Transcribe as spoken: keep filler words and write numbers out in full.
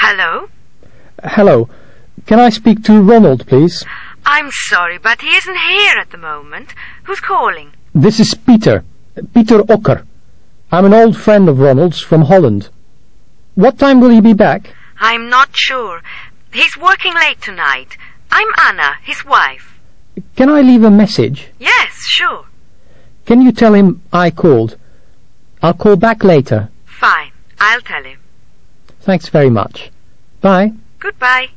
Hello? Hello. Can I speak to Ronald, please? I'm sorry, but he isn't here at the moment. Who's calling? This is Peter. Peter Ocker. I'm an old friend of Ronald's from Holland. What time will he be back? I'm not sure. He's working late tonight. I'm Anna, his wife. Can I leave a message? Yes, sure. Can you tell him I called? I'll call back later. Fine. I'll tell him. Thanks very much. Bye. Goodbye.